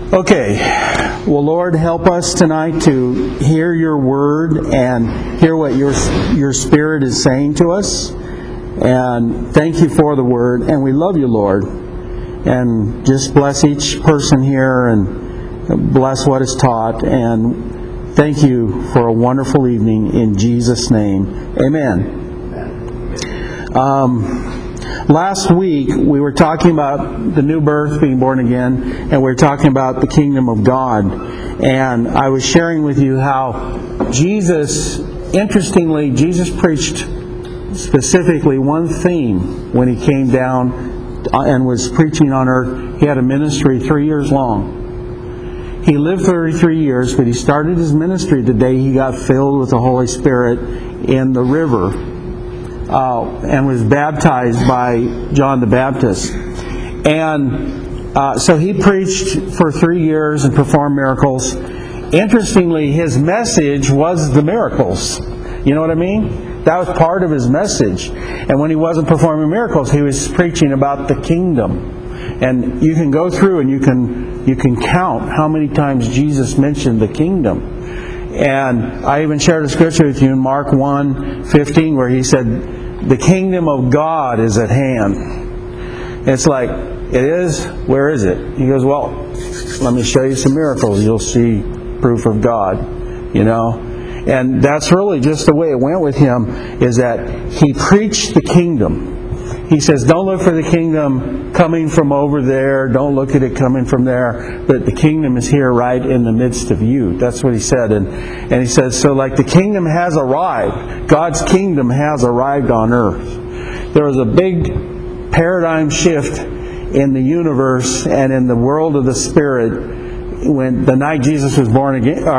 Okay, well, Lord, help us tonight to hear your word and hear what your Spirit is saying to us. And thank you for the word, and we love you, Lord. And just bless each person here and bless what is taught. And thank you for a wonderful evening in Jesus' name. Amen. Last week, we were talking about the new birth, being born again, and we were talking about the kingdom of God. And I was sharing with you how interestingly, Jesus preached specifically one theme when he came down and was preaching on earth. He had a ministry 3 years long. He lived 33 years, but he started his ministry the day he got filled with the Holy Spirit in the river. And was baptized by John the Baptist. And so he preached for 3 years and performed miracles. Interestingly, his message was the miracles. You know what I mean? That was part of his message. And when he wasn't performing miracles, he was preaching about the kingdom. And you can go through and you can count how many times Jesus mentioned the kingdom. And I even shared a scripture with you in Mark 1:15 where he said, the kingdom of God is at hand. It's like, it is? Where is it? He goes, well, let me show you some miracles. You'll see proof of God. You know? And that's really just the way it went with him, is that he preached the kingdom. He says, don't look for the kingdom coming from over there. Don't look at it coming from there. But the kingdom is here right in the midst of you. That's what he said. And he says, so like the kingdom has arrived. God's kingdom has arrived on earth. There was a big paradigm shift in the universe and in the world of the Spirit when the night Jesus was born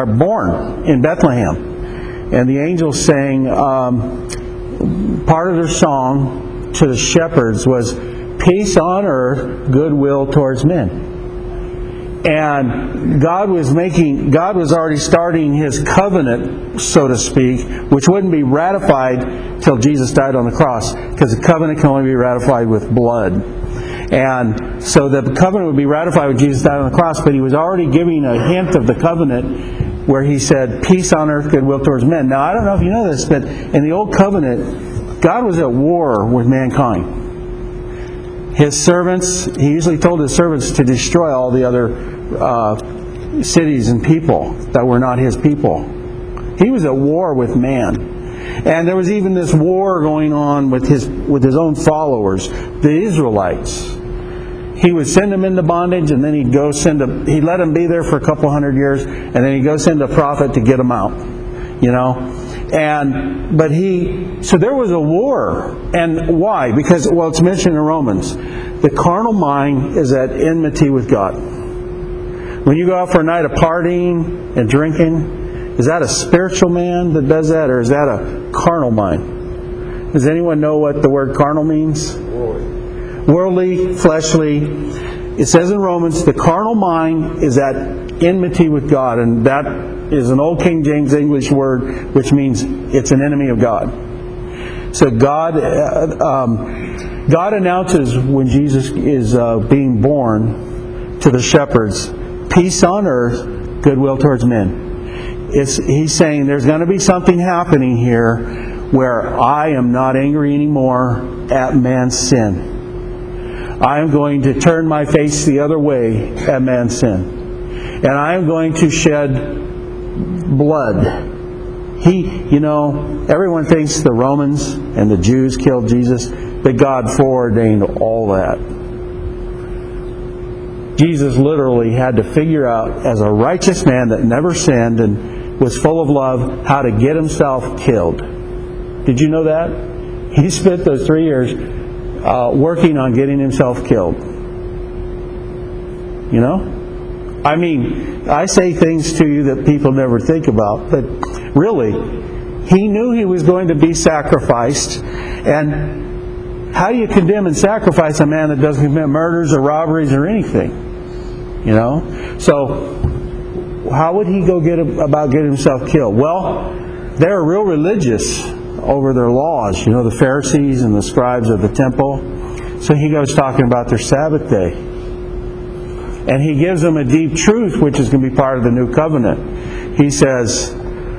in Bethlehem. And the angels sang, part of their song to the shepherds was peace on earth, goodwill towards men. And God was already starting his covenant, so to speak, which wouldn't be ratified till Jesus died on the cross, because the covenant can only be ratified with blood. And so the covenant would be ratified when Jesus died on the cross, but he was already giving a hint of the covenant where he said, peace on earth, goodwill towards men. Now, I don't know if you know this, but in the old covenant, God was at war with mankind. His servants, he usually told his servants to destroy all the other cities and people that were not his people. He was at war with man. And there was even this war going on with his own followers, the Israelites. He would send them into bondage, and then he'd let them be there for a couple hundred years, and then he'd go send a prophet to get them out. You know? So there was a war. And why? Because, it's mentioned in Romans. The carnal mind is at enmity with God. When you go out for a night of partying and drinking, is that a spiritual man that does that, or is that a carnal mind? Does anyone know what the word carnal means? Worldly, fleshly. It says in Romans, the carnal mind is at enmity with God, and that is an old King James English word, which means it's an enemy of God. So God announces when Jesus is being born to the shepherds, peace on earth, goodwill towards men. He's saying there's going to be something happening here where I am not angry anymore at man's sin. I am going to turn my face the other way at man's sin. And I am going to shed blood. Everyone thinks the Romans and the Jews killed Jesus, but God foreordained all that. Jesus literally had to figure out, as a righteous man that never sinned and was full of love, how to get himself killed. Did you know that? He spent those 3 years working on getting himself killed. You know? I mean, I say things to you that people never think about, but really, he knew he was going to be sacrificed. And how do you condemn and sacrifice a man that doesn't commit murders or robberies or anything? You know? So, how would he go about getting himself killed? Well, they were real religious over their laws. You know, the Pharisees and the scribes of the temple. So he goes talking about their Sabbath day. And he gives them a deep truth, which is going to be part of the new covenant. He says,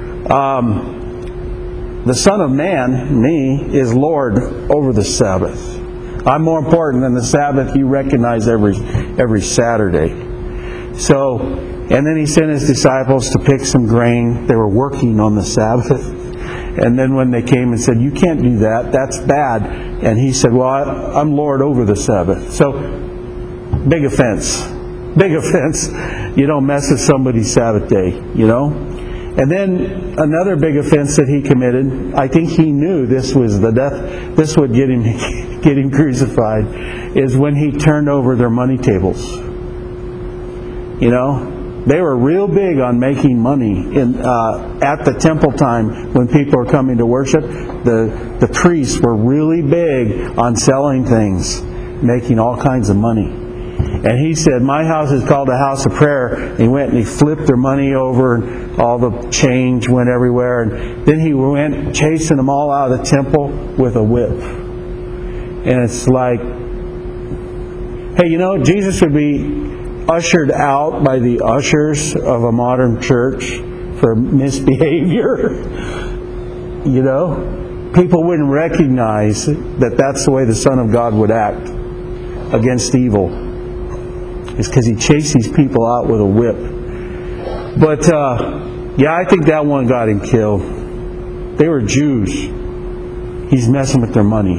the Son of Man, me, is Lord over the Sabbath. I'm more important than the Sabbath you recognize every Saturday. So, and then he sent his disciples to pick some grain. They were working on the Sabbath. And then when they came and said, you can't do that, that's bad. And he said, well, I'm Lord over the Sabbath. So, big offense. Big offense. You don't mess with somebody's Sabbath day, you know. And then another big offense that he committed, I think he knew this was the death, this would get him crucified, is when he turned over their money tables. You know, they were real big on making money at the temple time when people were coming to worship. The priests were really big on selling things, making all kinds of money. And he said, my house is called a house of prayer. And he went and he flipped their money over, and all the change went everywhere. And then he went chasing them all out of the temple with a whip. And it's like, hey, you know, Jesus would be ushered out by the ushers of a modern church for misbehavior. You know, people wouldn't recognize that that's the way the Son of God would act against evil. It's because he chased these people out with a whip. But, yeah, I think that one got him killed. They were Jews. He's messing with their money.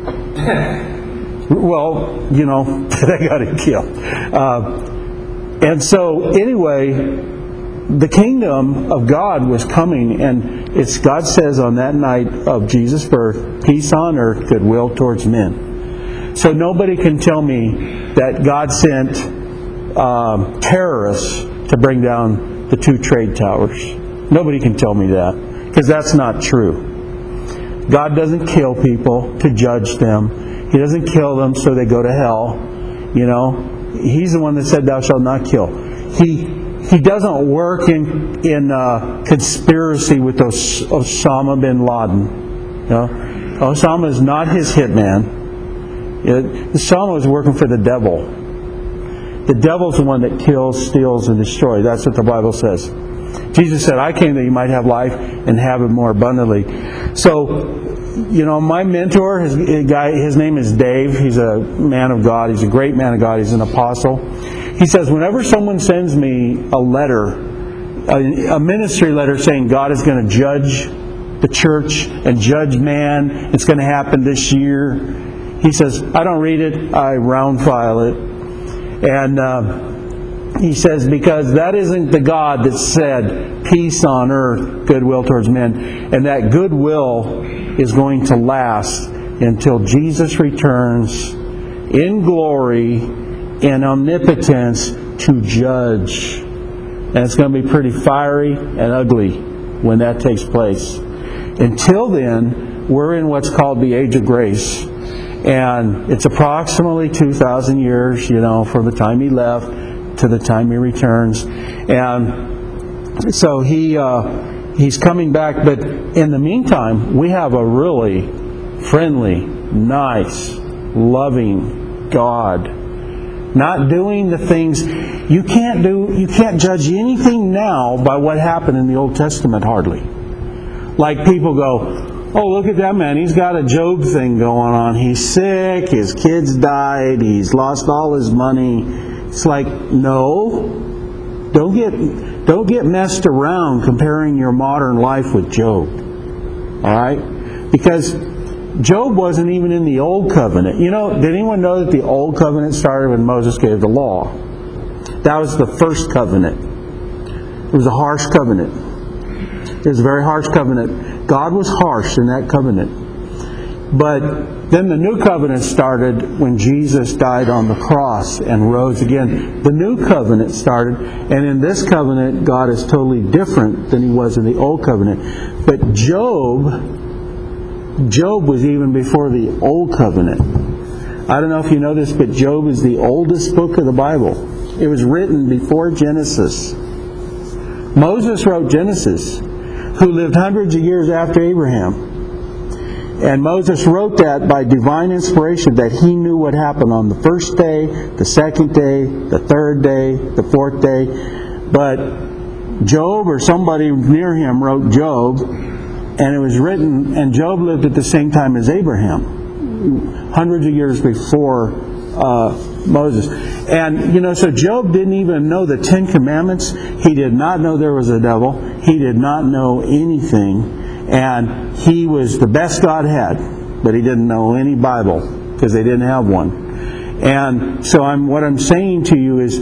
Well, you know, they got him killed. And so, anyway, the kingdom of God was coming, and it's God says on that night of Jesus' birth, peace on earth, goodwill towards men. So nobody can tell me that God sent terrorists to bring down the 2 trade towers. Nobody can tell me that, because that's not true. God doesn't kill people to judge them. He doesn't kill them so they go to hell. You know, He's the one that said, "Thou shalt not kill." He doesn't work in conspiracy with Osama bin Laden. You know? Osama is not his hitman. Osama is working for the devil. The devil's the one that kills, steals, and destroys. That's what the Bible says. Jesus said, I came that you might have life and have it more abundantly. So, you know, my mentor, his name is Dave. He's a man of God. He's a great man of God. He's an apostle. He says, whenever someone sends me a letter, a ministry letter saying God is going to judge the church and judge man, it's going to happen this year, he says, I don't read it, I round file it. And he says, because that isn't the God that said, peace on earth, goodwill towards men. And that goodwill is going to last until Jesus returns in glory and omnipotence to judge. And it's going to be pretty fiery and ugly when that takes place. Until then, we're in what's called the age of grace. And it's approximately 2,000 years, you know, from the time he left to the time he returns. And so he's coming back. But in the meantime, we have a really friendly, nice, loving God. Not doing the things you can't judge anything now by what happened in the Old Testament hardly. Like people go, oh, look at that man. He's got a Job thing going on. He's sick. His kids died. He's lost all his money. It's like, no. Don't get messed around comparing your modern life with Job. All right? Because Job wasn't even in the Old Covenant. You know, did anyone know that the Old Covenant started when Moses gave the law? That was the first covenant. It was a harsh covenant. It was a very harsh covenant. God was harsh in that covenant. But then the new covenant started when Jesus died on the cross and rose again. The new covenant started, and in this covenant, God is totally different than He was in the old covenant. But Job was even before the old covenant. I don't know if you know this, but Job is the oldest book of the Bible. It was written before Genesis. Moses wrote Genesis, who lived hundreds of years after Abraham. And Moses wrote that by divine inspiration, that he knew what happened on the first day, the second day, the third day, the fourth day. But Job or somebody near him wrote Job, and it was written, and Job lived at the same time as Abraham, hundreds of years before Moses. And, so Job didn't even know the Ten Commandments. He did not know there was a devil. He did not know anything. And he was the best God had, but he didn't know any Bible because they didn't have one. And so what I'm saying to you is,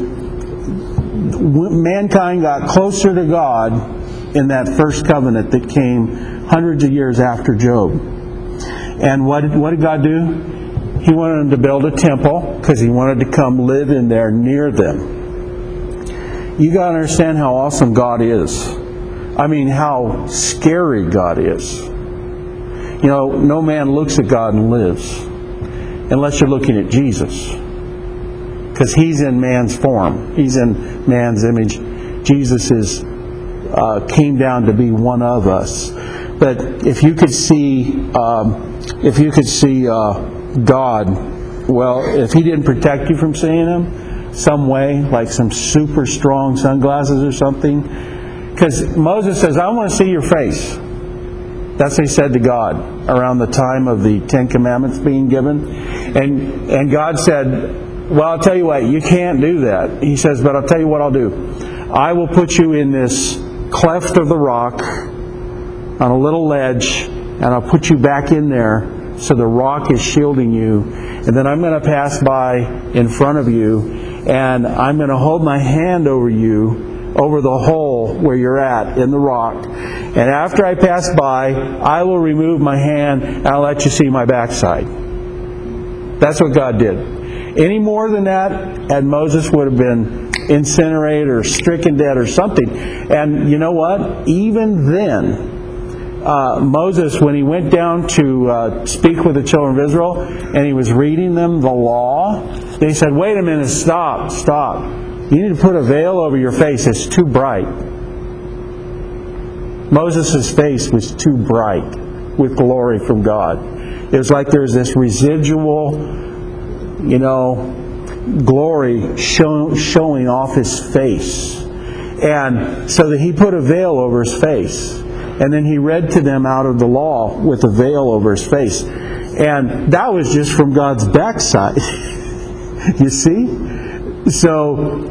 mankind got closer to God in that first covenant that came hundreds of years after Job. And what did God do? He wanted them to build a temple because he wanted to come live in there near them. You got to understand how awesome God is. I mean, how scary God is. No man looks at God and lives unless you're looking at Jesus, because He's in man's form. He's in man's image. Jesus came down to be one of us. But if you could see God, well, if He didn't protect you from seeing Him some way, like some super strong sunglasses or something. Because Moses says, I want to see your face. That's what he said to God around the time of the Ten Commandments being given. And God said, well, I'll tell you what, you can't do that. He says, but I'll tell you what I'll do. I will put you in this cleft of the rock on a little ledge, and I'll put you back in there so the rock is shielding you. And then I'm going to pass by in front of you, and I'm going to hold my hand over you, over the hole where you're at in the rock. And after I pass by, I will remove my hand and I'll let you see my backside. That's what God did. Any more than that, and Moses would have been incinerated or stricken dead or something. And you know what? Even then, Moses, when he went down to speak with the children of Israel, and he was reading them the law, they said, wait a minute, stop. You need to put a veil over your face. It's too bright. Moses' face was too bright with glory from God. It was like there was this residual, glory showing off his face. And so that he put a veil over his face. And then he read to them out of the law with a veil over his face. And that was just from God's backside. You see? So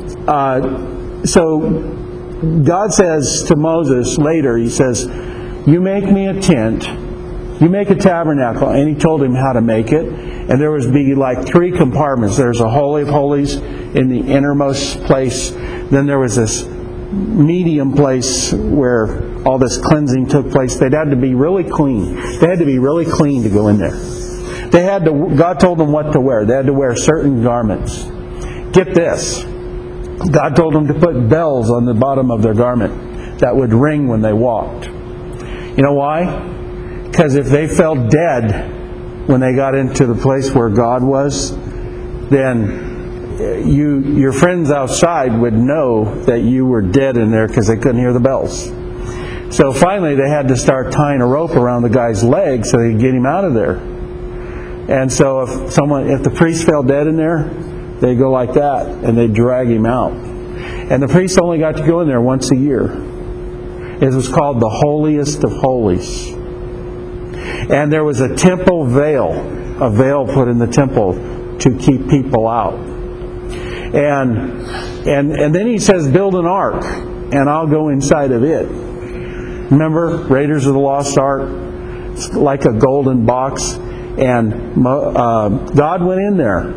God says to Moses later, He says, you make me a tent, you make a tabernacle. And He told him how to make it. And there would be like 3 compartments. There's a Holy of Holies in the innermost place. Then there was this medium place where all this cleansing took place. They'd had to be really clean. They had to be really clean to go in there. God told them what to wear. They had to wear certain garments. Get this. God told them to put bells on the bottom of their garment that would ring when they walked. You know why? Because if they fell dead when they got into the place where God was, then your friends outside would know that you were dead in there because they couldn't hear the bells. So finally they had to start tying a rope around the guy's leg so they could get him out of there. And so if the priest fell dead in there, they'd go like that and they'd drag him out. And the priest only got to go in there once a year. It was called the Holiest of Holies. And there was a temple veil, a veil put in the temple to keep people out. And then he says, build an ark, and I'll go inside of it. Remember, Raiders of the Lost Ark? It's like a golden box. And God went in there.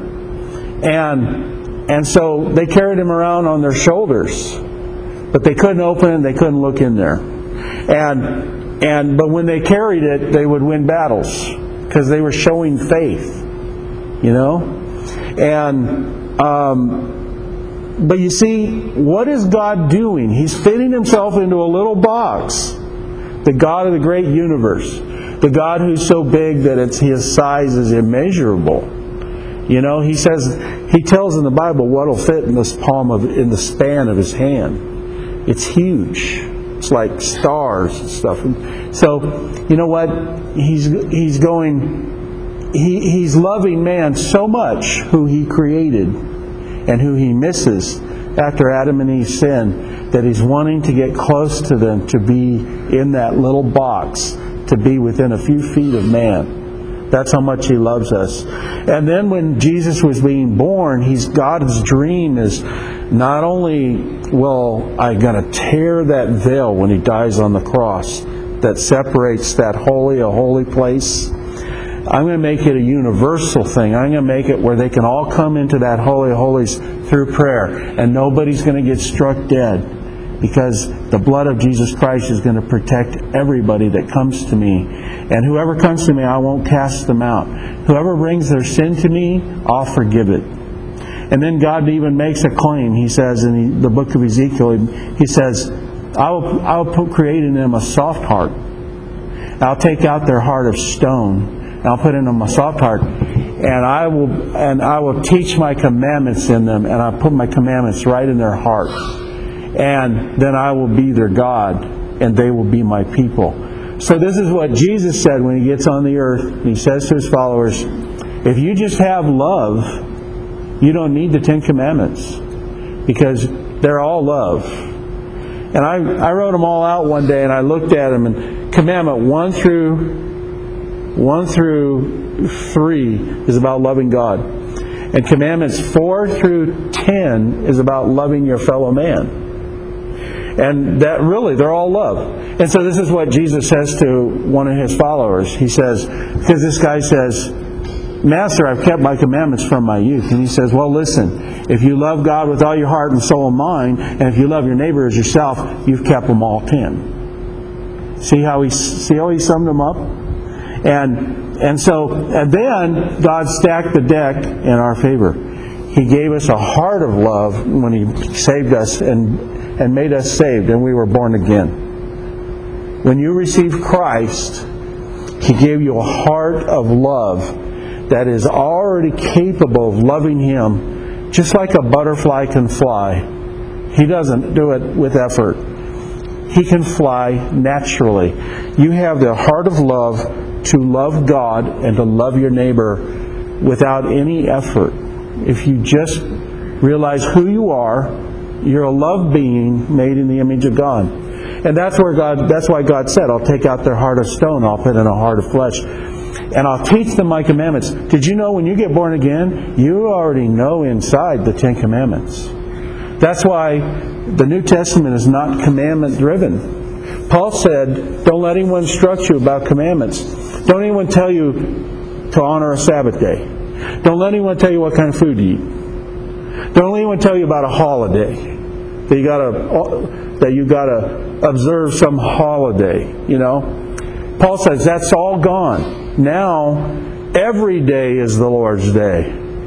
And so they carried him around on their shoulders. But they couldn't open it, they couldn't look in there. But when they carried it, they would win battles. Because they were showing faith. But you see, what is God doing? He's fitting Himself into a little box. The God of the great universe. The God who's so big that His size is immeasurable. He tells in the Bible what'll fit in the span of His hand. It's huge. It's like stars and stuff. And so, you know what? He's loving man so much, who He created and who He misses after Adam and Eve sinned, that He's wanting to get close to them, to be in that little box, to be within a few feet of man. That's how much He loves us. And then when Jesus was being born, God's dream is not only, I'm going to tear that veil when He dies on the cross that separates that holy, a holy place. I'm going to make it a universal thing. I'm going to make it where they can all come into that Holy of Holies through prayer, and nobody's going to get struck dead, because the blood of Jesus Christ is going to protect everybody that comes to me. And whoever comes to me, I won't cast them out. Whoever brings their sin to me, I'll forgive it. And then God even makes a claim. He says in the book of Ezekiel, He says, I'll create in them a soft heart. I'll take out their heart of stone, and I'll put in them a soft heart. And I will teach my commandments in them, and I'll put my commandments right in their heart. And then I will be their God, and they will be my people. So this is what Jesus said when He gets on the earth. He says to His followers, if you just have love, you don't need the 10 Commandments, because they're all love. And I wrote them all out one day, and I looked at them, and Commandment 1 through 3 is about loving God. And Commandments 4 through 10 is about loving your fellow man. And that really, they're all love. And so this is what Jesus says to one of His followers. He says, because this guy says, Master, I've kept my commandments from my youth. And He says, well, listen, if you love God with all your heart and soul and mind, and if you love your neighbor as yourself, you've kept them all 10. See how he summed them up? And then God stacked the deck in our favor. He gave us a heart of love when He saved us and made us saved, and we were born again. When you received Christ, He gave you a heart of love that is already capable of loving Him, just like a butterfly can fly. He doesn't do it with effort. He can fly naturally. You have the heart of love to love God and to love your neighbor without any effort. If you just realize who you are, you're a love being made in the image of God. And that's why God said, I'll take out their heart of stone, I'll put in a heart of flesh. And I'll teach them my commandments. Did you know when you get born again, you already know inside the 10 Commandments? That's why the New Testament is not commandment driven. Paul said, don't let anyone instruct you about commandments. Don't anyone tell you to honor a Sabbath day. Don't let anyone tell you what kind of food to eat. Don't let anyone tell you about a holiday. That you gotta observe some holiday, you know. Paul says that's all gone. Now, every day is the Lord's day.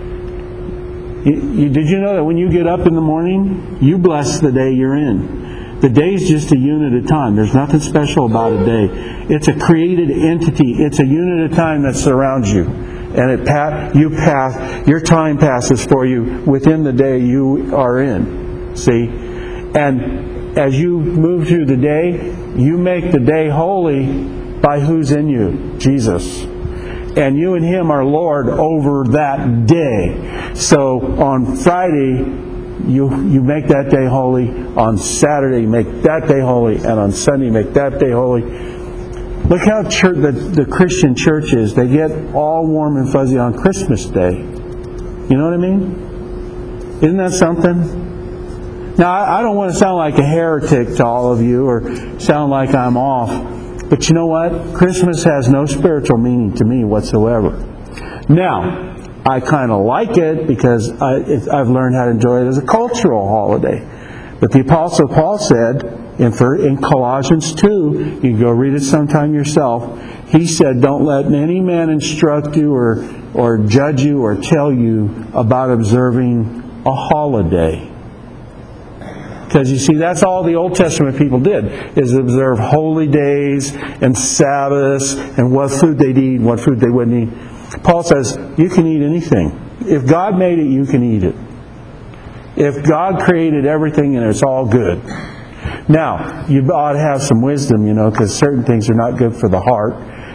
Did you know that when you get up in the morning, you bless the day you're in? The day is just a unit of time. There's nothing special about a day. It's a created entity. It's a unit of time that surrounds you. And your time passes for you within the day you are in. See? And as you move through the day, you make the day holy by who's in you? Jesus. And you and Him are Lord over that day. So on Friday, you make that day holy. On Saturday, you make that day holy. And on Sunday, you make that day holy. Look how the Christian church is. They get all warm and fuzzy on Christmas Day. You know what I mean? Isn't that something? Now, I don't want to sound like a heretic to all of you or sound like I'm off. But you know what? Christmas has no spiritual meaning to me whatsoever. Now, I kind of like it because I've learned how to enjoy it as a cultural holiday. But the Apostle Paul said in Colossians 2, you can go read it sometime yourself, he said, don't let any man instruct you or judge you or tell you about observing a holiday. Because you see, that's all the Old Testament people did, is observe holy days and Sabbaths and what food they'd eat and what food they wouldn't eat. Paul says, you can eat anything. If God made it, you can eat it. If God created everything and it's all good. Now, you ought to have some wisdom, because certain things are not good for the heart.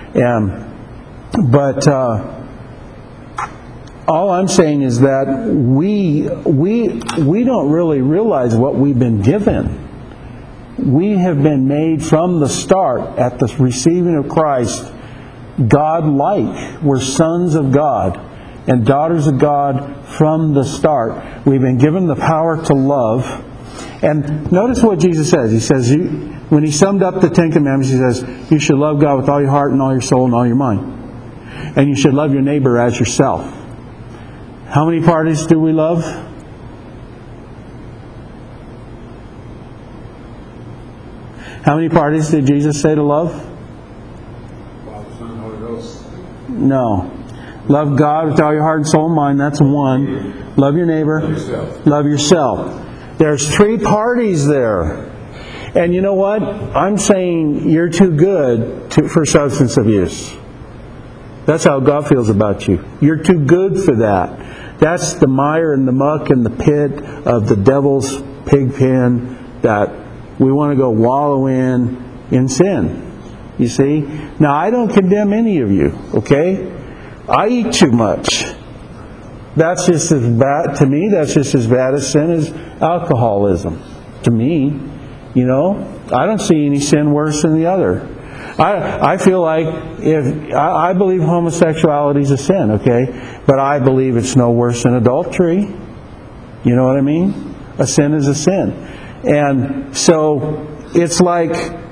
But all I'm saying is that we don't really realize what we've been given. We have been made from the start, at the receiving of Christ, God-like. We're sons of God and daughters of God from the start. We've been given the power to love. And notice what Jesus says. He says, when He summed up the Ten Commandments, He says, you should love God with all your heart and all your soul and all your mind. And you should love your neighbor as yourself. How many parties do we love? How many parties did Jesus say to love? Father, Son, and Holy Ghost. No. Love God with all your heart and soul and mind. That's one. Love your neighbor. Love yourself. Love yourself. There's 3 parties there. And you know what? I'm saying you're too good for substance abuse. That's how God feels about you. You're too good for that. That's the mire and the muck and the pit of the devil's pig pen that we want to go wallow in sin. You see? Now, I don't condemn any of you, okay? I eat too much. That's just as bad, to me, that's just as bad a sin as alcoholism. To me, I don't see any sin worse than the other. I feel like I believe homosexuality is a sin, okay? But I believe it's no worse than adultery. You know what I mean? A sin is a sin. And so it's like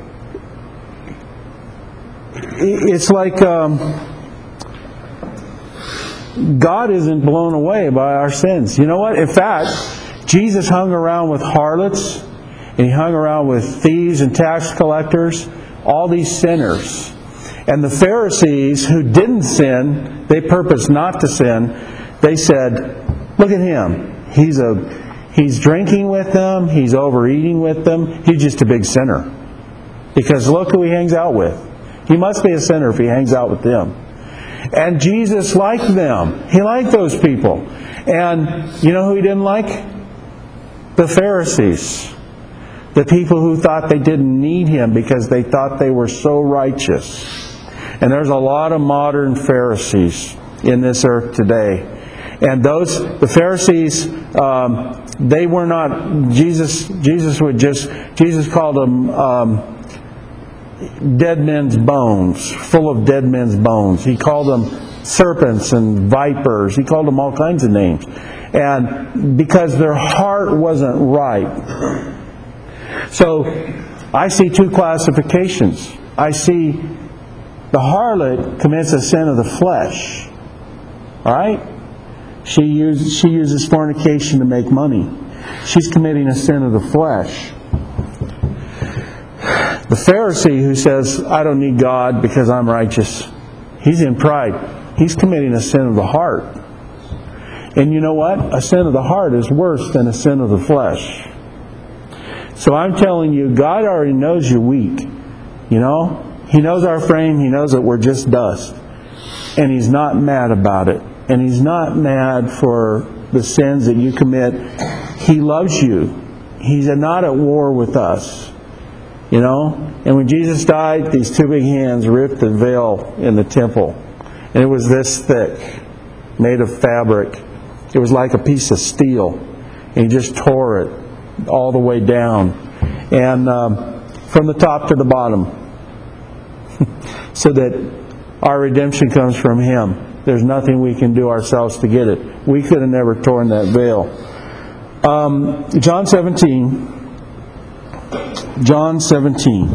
God isn't blown away by our sins. You know what? In fact, Jesus hung around with harlots, and He hung around with thieves and tax collectors, all these sinners. And the Pharisees, who didn't sin, they purposed not to sin, they said, look at him. He's drinking with them, he's overeating with them, he's just a big sinner. Because look who he hangs out with. He must be a sinner if he hangs out with them. And Jesus liked them. He liked those people. And you know who He didn't like? The Pharisees. The people who thought they didn't need Him because they thought they were so righteous. And there's a lot of modern Pharisees in this earth today. And the Pharisees, they were not, Jesus called them dead men's bones, full of dead men's bones. He called them serpents and vipers. He called them all kinds of names. And because their heart wasn't right. So I see 2 classifications. I see the harlot commits a sin of the flesh. Alright? She uses fornication to make money. She's committing a sin of the flesh. The Pharisee who says, I don't need God because I'm righteous, he's in pride. He's committing a sin of the heart. And you know what? A sin of the heart is worse than a sin of the flesh. So I'm telling you, God already knows you're weak. He knows our frame. He knows that we're just dust. And He's not mad about it. And He's not mad for the sins that you commit. He loves you. He's not at war with us. And when Jesus died, these 2 big hands ripped the veil in the temple. And it was this thick, made of fabric. It was like a piece of steel. And He just tore it all the way down. And from the top to the bottom. So that our redemption comes from Him. There's nothing we can do ourselves to get it. We could have never torn that veil. John 17. John 17.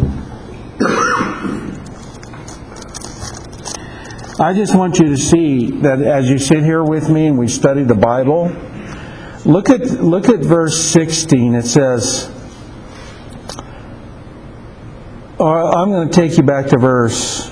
I just want you to see that as you sit here with me and we study the Bible, look at verse 16. It says, I'm going to take you back to verse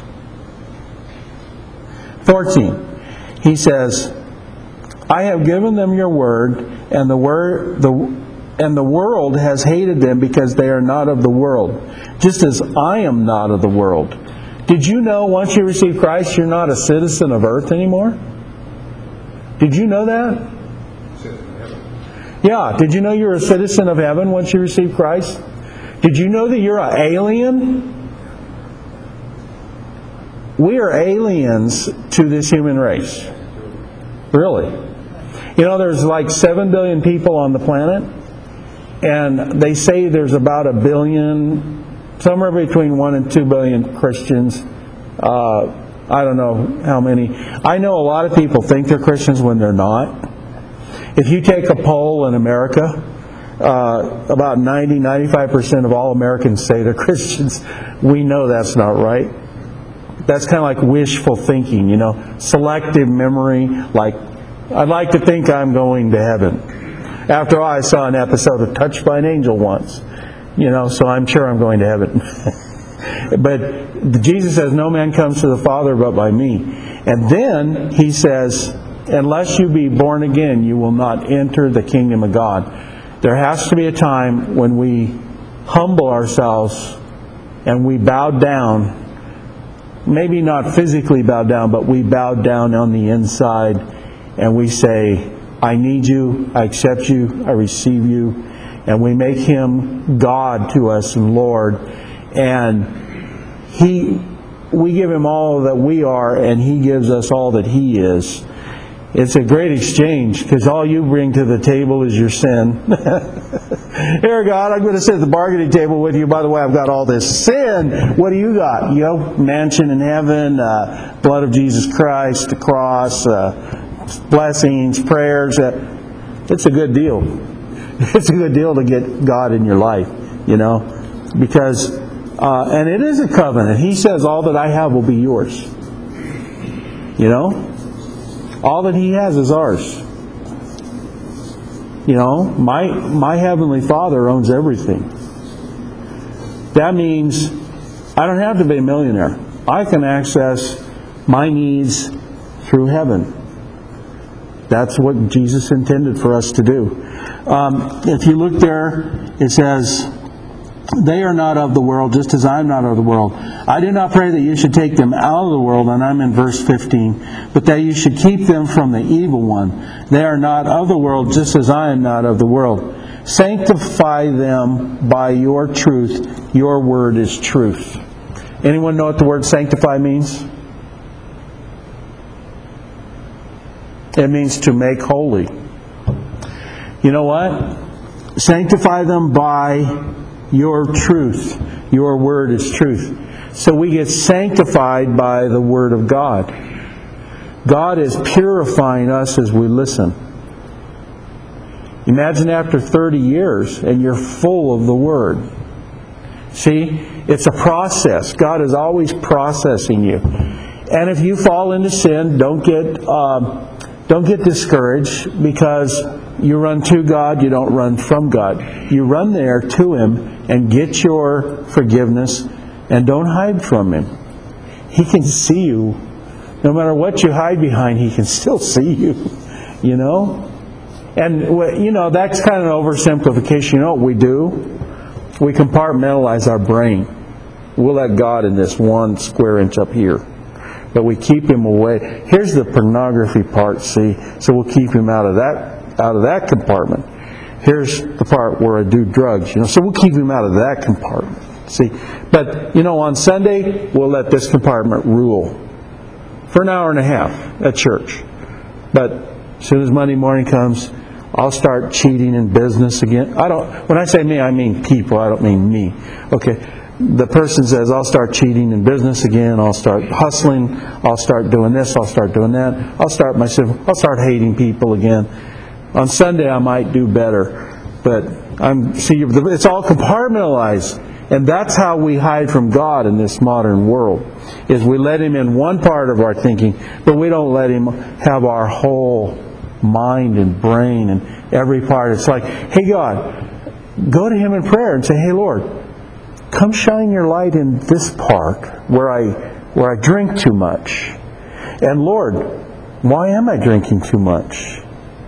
14. He says, I have given them your word, and the world has hated them because they are not of the world, just as I am not of the world. Did you know once you receive Christ, you're not a citizen of earth anymore? Did you know that? Yeah. Did you know you're a citizen of heaven once you receive Christ? Did you know that you're an alien? We are aliens to this human race. Really. You know, there's like 7 billion people on the planet, and they say there's about 1 billion, somewhere between 1 and 2 billion Christians. I don't know how many. I know a lot of people think they're Christians when they're not. If you take a poll in America, about 95% of all Americans say they're Christians. We know that's not right. That's kind of like wishful thinking, you know, selective memory. Like, I'd like to think I'm going to heaven. After all, I saw an episode of Touched by an Angel once, you know, so I'm sure I'm going to heaven. But Jesus says, no man comes to the Father but by me. And then He says, unless you be born again, you will not enter the kingdom of God. There has to be a time when we humble ourselves and we bow down. Maybe not physically bow down, but we bow down on the inside and we say, I need you, I accept you, I receive you. And we make Him God to us and Lord. And we give Him all that we are, and He gives us all that He is. It's a great exchange, because all you bring to the table is your sin. Here, God, I'm going to sit at the bargaining table with you. By the way, I've got all this sin. What do you got? You know, mansion in heaven, blood of Jesus Christ, the cross, blessings, prayers. It's a good deal. It's a good deal to get God in your life, you know, because, and it is a covenant. He says, all that I have will be yours. You know? All that He has is ours. You know, my Heavenly Father owns everything. That means I don't have to be a millionaire. I can access my needs through heaven. That's what Jesus intended for us to do. If you look there, it says, they are not of the world, just as I am not of the world. I do not pray that you should take them out of the world, and I'm in verse 15, but that you should keep them from the evil one. They are not of the world, just as I am not of the world. Sanctify them by your truth. Your word is truth. Anyone know what the word sanctify means? It means to make holy. You know what? Sanctify them by your truth. Your word is truth. So we get sanctified by the Word of God. God is purifying us as we listen. Imagine after 30 years and you're full of the Word. See, it's a process. God is always processing you. And if you fall into sin, don't get discouraged, because you run to God, you don't run from God. You run there to Him and get your forgiveness, and don't hide from Him. He can see you. No matter what you hide behind, He can still see you. You know? And, you know, that's kind of an oversimplification. You know what we do? We compartmentalize our brain. We'll let God in this 1 square inch up here. But we keep Him away. Here's the pornography part, see? So we'll keep Him out of that compartment. Here's the part where I do drugs, you know. So we'll keep Him out of that compartment. See? But, you know, on Sunday, we'll let this compartment rule. For an hour and a half at church. But as soon as Monday morning comes, I'll start cheating in business again. When I say me, I mean people. I don't mean me. Okay. The person says, I'll start cheating in business again. I'll start hustling. I'll start doing this. I'll start doing that. I'll start hating people again. On Sunday, I might do better. But it's all compartmentalized. And that's how we hide from God in this modern world, is we let Him in one part of our thinking, but we don't let Him have our whole mind and brain and every part. It's like, hey God, go to Him in prayer and say, hey Lord, come shine your light in this part where I drink too much. And Lord, why am I drinking too much?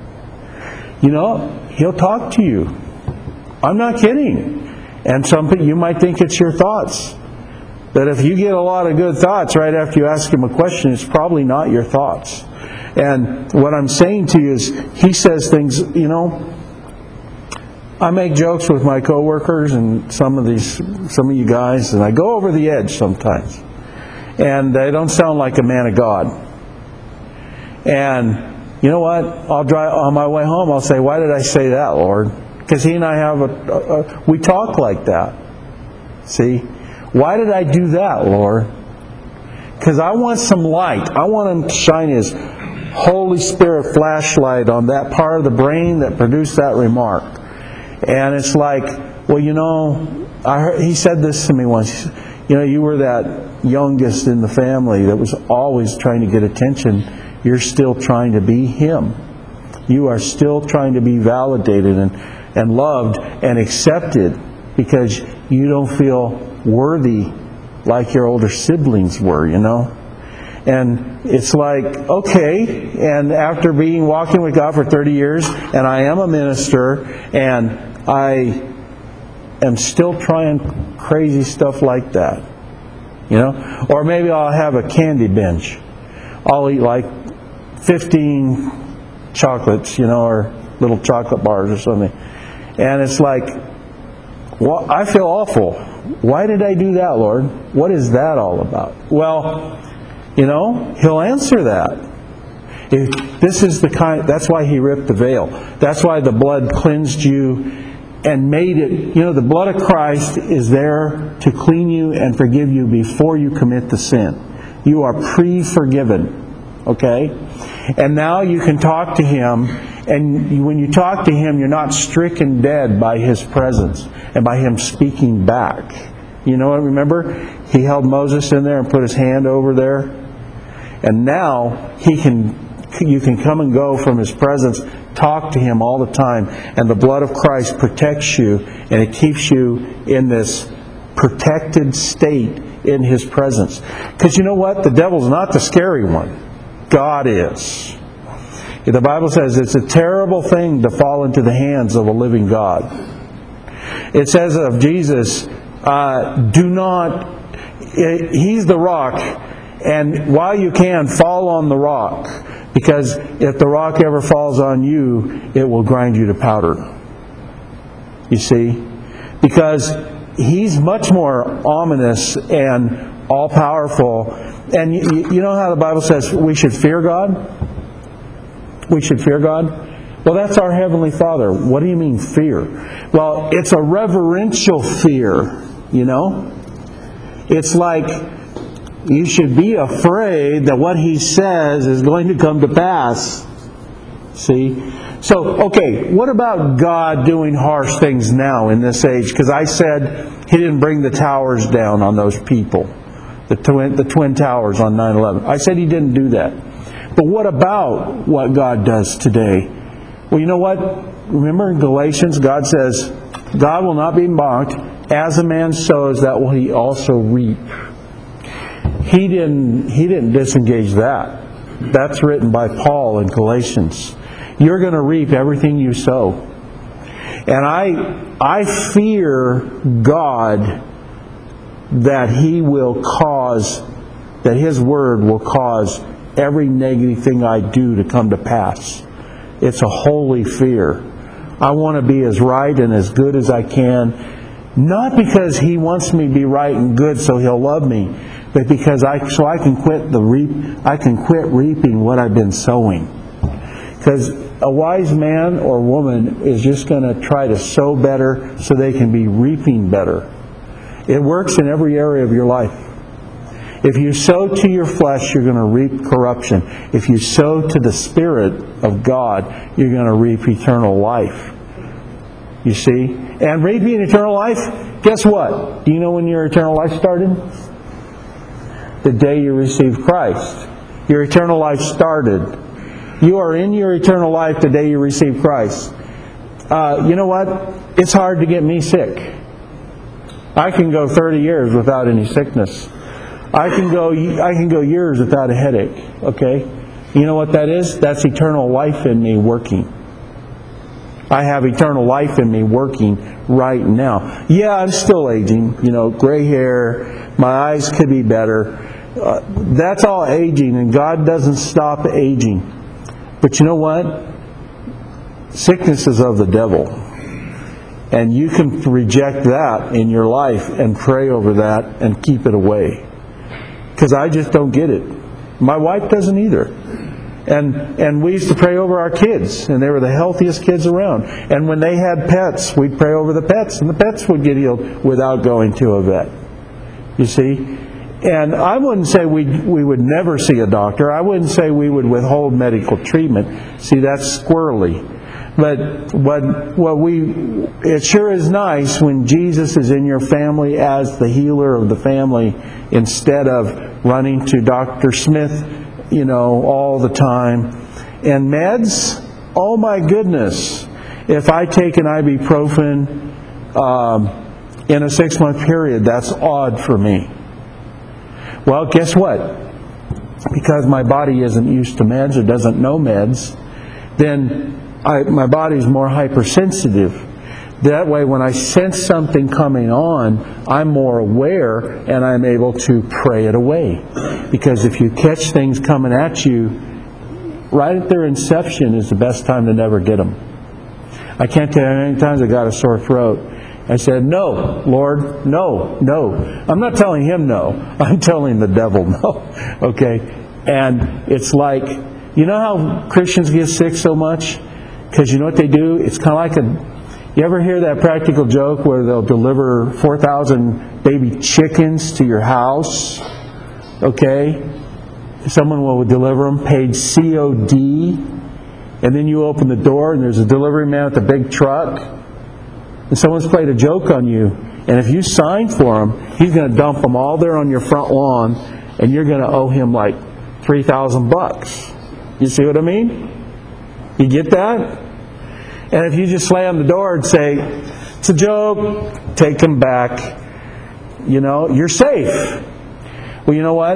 You know, He'll talk to you. I'm not kidding. And you might think it's your thoughts. But if you get a lot of good thoughts right after you ask Him a question, it's probably not your thoughts. And what I'm saying to you is, He says things, you know, I make jokes with my coworkers and some of you guys, and I go over the edge sometimes. And they don't sound like a man of God. And you know what? I'll drive on my way home. I'll say, "Why did I say that, Lord?" Because He and I have we talk like that. See, why did I do that, Lord? Because I want some light. I want Him to shine His Holy Spirit flashlight on that part of the brain that produced that remark. And it's like, well, you know, He said this to me once. You know, you were that youngest in the family that was always trying to get attention. You're still trying to be Him. You are still trying to be validated and loved and accepted because you don't feel worthy like your older siblings were, you know. And it's like, okay, and after walking with God for 30 years, and I am a minister, and I am still trying crazy stuff like that, you know. Or maybe I'll have a candy binge. I'll eat like 15 chocolates, you know, or little chocolate bars or something. And it's like, well, I feel awful. Why did I do that, Lord? What is that all about? Well, you know, He'll answer that. This is the kind. That's why He ripped the veil. That's why the blood cleansed you and made it. You know, the blood of Christ is there to clean you and forgive you before you commit the sin. You are pre-forgiven. Okay? And now you can talk to Him, and when you talk to Him, you're not stricken dead by His presence and by Him speaking back. You know what? Remember, He held Moses in there and put His hand over there. And now you can come and go from His presence, talk to Him all the time, and the blood of Christ protects you, and it keeps you in this protected state in His presence. Because you know what? The devil's not the scary one. God is. The Bible says it's a terrible thing to fall into the hands of a living God. It says of Jesus, do not, He's the rock, and while you can, fall on the rock, because if the rock ever falls on you, it will grind you to powder. You see? Because He's much more ominous and all-powerful. And you know how the Bible says we should fear God? We should fear God? Well, that's our Heavenly Father. What do you mean fear? Well, it's a reverential fear, you know? It's like you should be afraid that what He says is going to come to pass. See? So, okay, what about God doing harsh things now in this age? Because I said He didn't bring the towers down on those people. The twin towers on 9/11. I said He didn't do that. But what about what God does today? Well, you know what? Remember in Galatians, God says, God will not be mocked. As a man sows, that will he also reap. He didn't disengage that. That's written by Paul in Galatians. You're going to reap everything you sow. And I fear God that He will cause, that His Word will cause every negative thing I do to come to pass. It's a holy fear. I want to be as right and as good as I can, not because He wants me to be right and good so He'll love me, but because I can quit reaping what I've been sowing. Because a wise man or woman is just going to try to sow better so they can be reaping better. It works in every area of your life. If you sow to your flesh, you're going to reap corruption. If you sow to the Spirit of God, you're going to reap eternal life. You see? And reaping eternal life, guess what? Do you know when your eternal life started? The day you received Christ. Your eternal life started. You are in your eternal life the day you received Christ. You know what? It's hard to get me sick. I can go 30 years without any sickness. I can go years without a headache. Okay? You know what that is? That's eternal life in me working. I have eternal life in me working right now. Yeah, I'm still aging. You know, gray hair. My eyes could be better. That's all aging, and God doesn't stop aging. But you know what? Sickness is of the devil. And you can reject that in your life and pray over that and keep it away. Because I just don't get it. My wife doesn't either. And we used to pray over our kids, and they were the healthiest kids around. And when they had pets, we'd pray over the pets, and the pets would get healed without going to a vet. You see? And I wouldn't say we would never see a doctor. I wouldn't say we would withhold medical treatment. See, that's squirrely. But it sure is nice when Jesus is in your family as the healer of the family, instead of running to Dr. Smith, all the time. And meds, oh my goodness. If I take an ibuprofen in a 6-month period, that's odd for me. Well, guess what? Because my body isn't used to meds or doesn't know meds, then my body's more hypersensitive. That way, when I sense something coming on, I'm more aware and I'm able to pray it away. Because if you catch things coming at you, right at their inception is the best time to never get them. I can't tell you how many times I got a sore throat. I said, "No, Lord, no, no." I'm not telling Him no. I'm telling the devil no. Okay? And it's like, you know how Christians get sick so much? Because you know what they do? It's kind of like you ever hear that practical joke where they'll deliver 4,000 baby chickens to your house? Okay? Someone will deliver them, paid COD, and then you open the door and there's a delivery man with a big truck, and someone's played a joke on you, and if you sign for him, he's going to dump them all there on your front lawn, and you're going to owe him like $3,000. You see what I mean? You get that? And if you just slam the door and say, "It's a joke," take them back, you're safe. Well, you know what?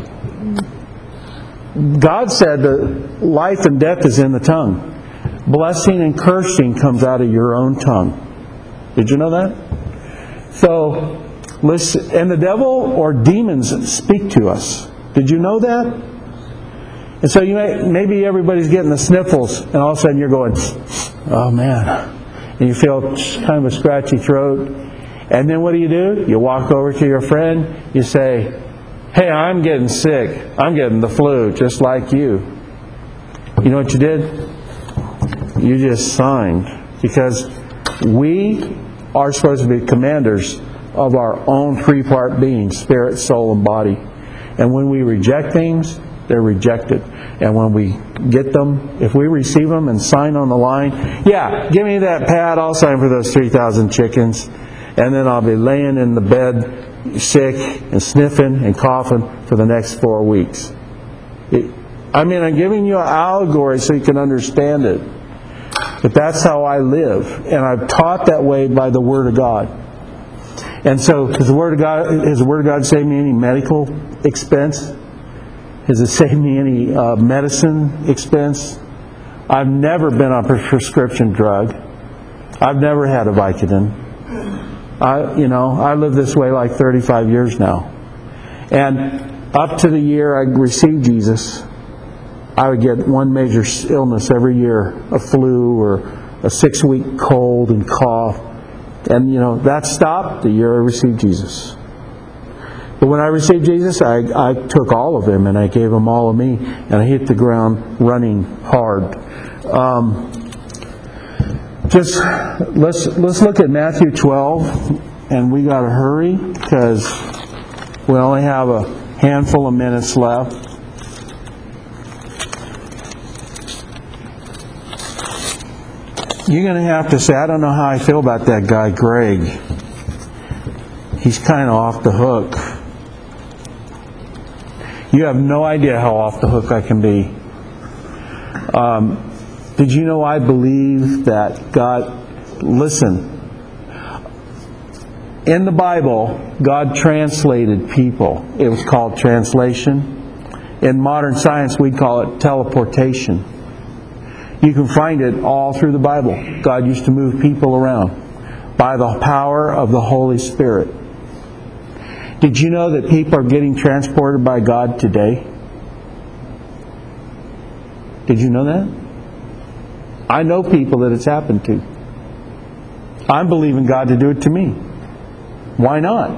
God said that life and death is in the tongue. Blessing and cursing comes out of your own tongue. Did you know that? So, listen, and the devil or demons speak to us. Did you know that? And so maybe everybody's getting the sniffles, and all of a sudden you're going, "Oh man," and you feel kind of a scratchy throat. And then what do? You walk over to your friend, you say, "Hey, I'm getting sick. I'm getting the flu, just like you." You know what you did? You just signed. Because we are supposed to be commanders of our own three-part being, spirit, soul, and body. And when we reject things, they're rejected. And when we get them, if we receive them and sign on the line, "Yeah, give me that pad, I'll sign for those 3,000 chickens. And then I'll be laying in the bed sick and sniffing and coughing for the next 4 weeks." I'm giving you an allegory so you can understand it. But that's how I live. And I've taught that way by the Word of God. And so, has the Word of God saved me any medical expense? Has it saved me any medicine expense? I've never been on a prescription drug. I've never had a Vicodin. I live this way like 35 years now. And up to the year I received Jesus, I would get one major illness every year, a flu or a 6-week cold and cough. And, that stopped the year I received Jesus. But when I received Jesus, I took all of Him and I gave Him all of me. And I hit the ground running hard. Let's look at Matthew 12, and we got to hurry because we only have a handful of minutes left. You're going to have to say, "I don't know how I feel about that guy, Greg. He's kind of off the hook." You have no idea how off the hook I can be. Did you know I believe that God... Listen. In the Bible, God translated people. It was called translation. In modern science, we'd call it teleportation. You can find it all through the Bible. God used to move people around by the power of the Holy Spirit. Did you know that people are getting transported by God today? Did you know that? I know people that it's happened to. I'm believing God to do it to me. Why not?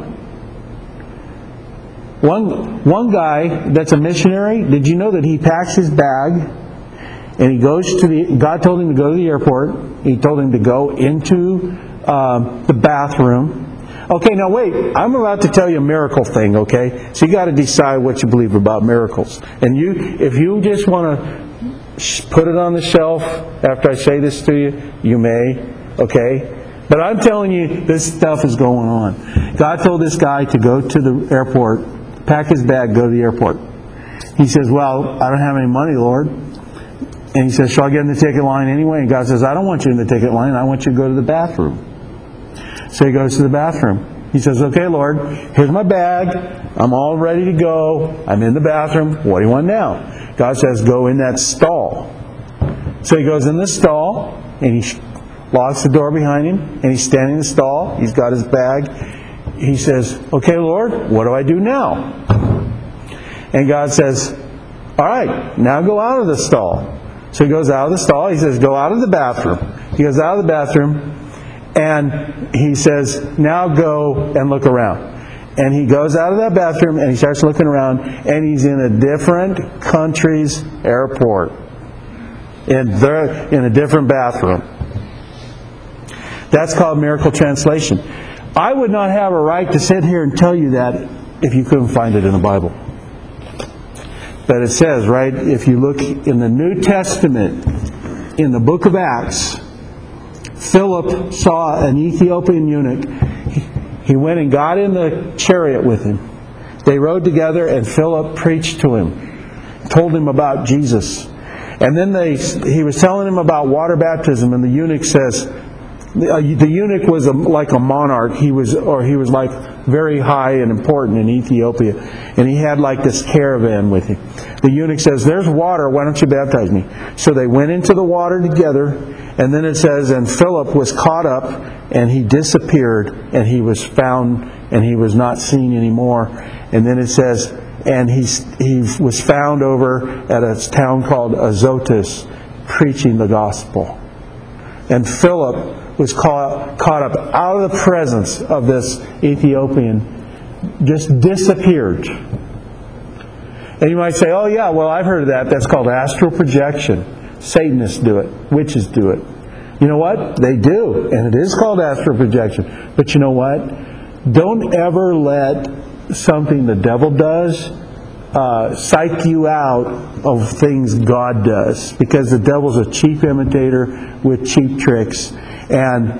One guy that's a missionary, did you know that he packs his bag and he goes to God told him to go to the airport. He told him to go into the bathroom. Okay, now wait. I'm about to tell you a miracle thing, okay? So you got to decide what you believe about miracles. And if you just want to put it on the shelf after I say this to you, you may, okay? But I'm telling you, this stuff is going on. God told this guy to go to the airport, pack his bag, go to the airport. He says, well, I don't have any money, Lord. And he says, shall I get in the ticket line anyway? And God says, I don't want you in the ticket line. I want you to go to the bathroom. So he goes to the bathroom. He says, okay, Lord, here's my bag. I'm all ready to go. I'm in the bathroom. What do you want now? God says, go in that stall. So he goes in the stall, and he locks the door behind him, and he's standing in the stall. He's got his bag. He says, okay, Lord, what do I do now? And God says, all right, now go out of the stall. So he goes out of the stall. He says, go out of the bathroom. He goes out of the bathroom, and he says, now go and look around. And he goes out of that bathroom, and he starts looking around, and he's in a different country's airport. In a different bathroom. That's called miracle translation. I would not have a right to sit here and tell you that if you couldn't find it in the Bible. But it says, right, if you look in the New Testament, in the book of Acts, Philip saw an Ethiopian eunuch. He went and got in the chariot with him. They rode together, and Philip preached to him, told him about Jesus. And then he was telling him about water baptism, and the eunuch says, the eunuch was like a monarch. He was like very high and important in Ethiopia, and he had like this caravan with him. The eunuch says, "There's water. Why don't you baptize me?" So they went into the water together, and then it says, and Philip was caught up, and he disappeared, and he was found, and he was not seen anymore. And then it says, and he was found over at a town called Azotus, preaching the gospel. And Philip was caught up out of the presence of this Ethiopian, just disappeared. And you might say, oh yeah, well I've heard of that. That's called astral projection. Satanists do it. Witches do it. You know what? They do. And it is called astral projection. But you know what? Don't ever let something the devil does psych you out of things God does. Because the devil's a cheap imitator with cheap tricks. And,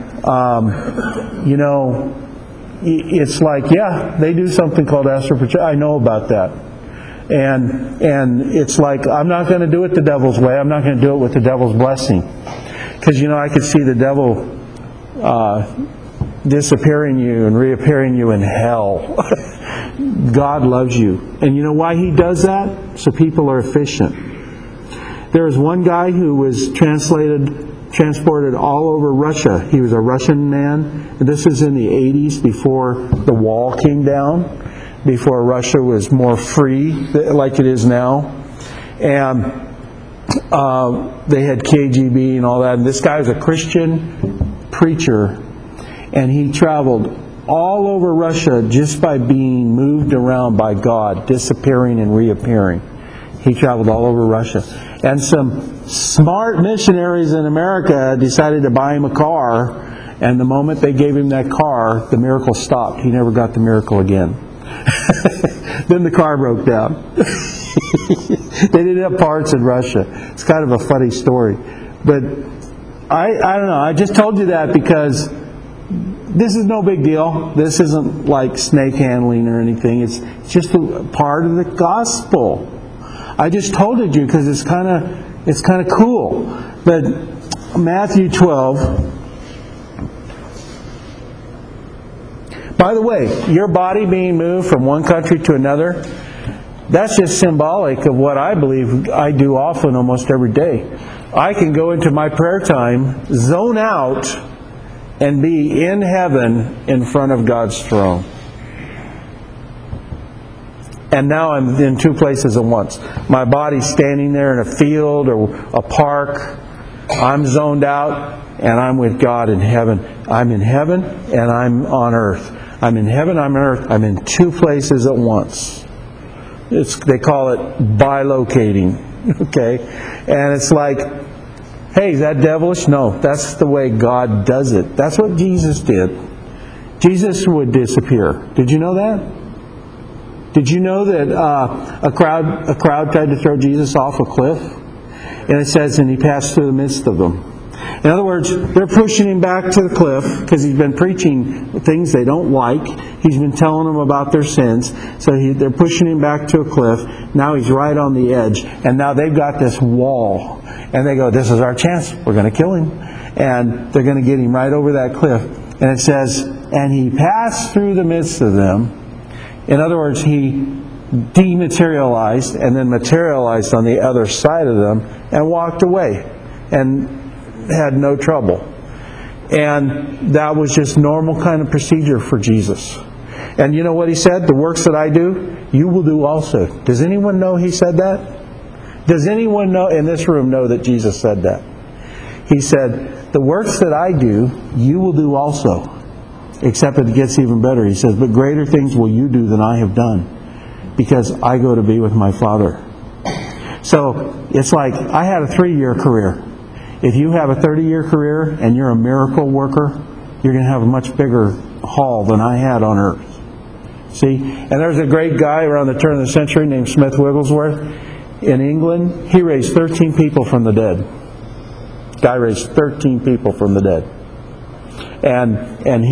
it's like, yeah, they do something called astral projection. I know about that. And it's like, I'm not going to do it the devil's way. I'm not going to do it with the devil's blessing. Because, I could see the devil disappearing you and reappearing you in hell. God loves you. And you know why He does that? So people are efficient. There was one guy who was transported all over Russia. He was a Russian man. This is in the 80s, before the wall came down, before Russia was more free like it is now. And they had KGB and all that. And this guy was a Christian preacher, and he traveled all over Russia just by being moved around by God, disappearing and reappearing. He traveled all over Russia. And some smart missionaries in America decided to buy him a car, and the moment they gave him that car, the miracle stopped. He never got the miracle again. Then the car broke down. They didn't have parts in Russia. It's kind of a funny story. But I don't know. I just told you that because this is no big deal. This isn't like snake handling or anything. It's just a part of the gospel. I just told it you because it's kind of cool. But Matthew 12. By the way, your body being moved from one country to another, that's just symbolic of what I believe I do often, almost every day. I can go into my prayer time, zone out, and be in heaven in front of God's throne. And now I'm in two places at once. My body's standing there in a field or a park. I'm zoned out. and I'm with God in heaven. I'm in heaven and I'm on earth. I'm in heaven, I'm on earth. I'm in two places at once. They call it bilocating. Okay? And it's like, hey, is that devilish? No, that's the way God does it. That's what Jesus did. Jesus would disappear. Did you know that? Did you know that a crowd tried to throw Jesus off a cliff? And it says, and he passed through the midst of them. In other words, they're pushing him back to the cliff because he's been preaching things they don't like. He's been telling them about their sins. So they're pushing him back to a cliff. Now he's right on the edge. And now they've got this wall. And they go, this is our chance. We're going to kill him. And they're going to get him right over that cliff. And it says, and he passed through the midst of them. In other words, he dematerialized and then materialized on the other side of them and walked away and had no trouble. And that was just normal kind of procedure for Jesus. And you know what he said? The works that I do, you will do also. Does anyone know he said that? Does anyone know in this room know that Jesus said that? He said, the works that I do, you will do also. Except it gets even better. He says, but greater things will you do than I have done, because I go to be with my Father. So it's like, I had a 3-year career. If you have a 30-year career and you're a miracle worker, you're going to have a much bigger haul than I had on earth. See? And there's a great guy around the turn of the century named Smith Wigglesworth in England. He raised 13 people from the dead. Guy raised 13 people from the dead. And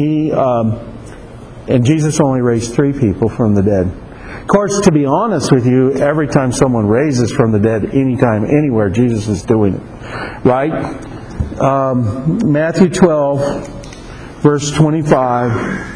Jesus only raised 3 people from the dead. Of course, to be honest with you, every time someone raises from the dead, anytime, anywhere, Jesus is doing it. Right? Matthew 12, verse 25.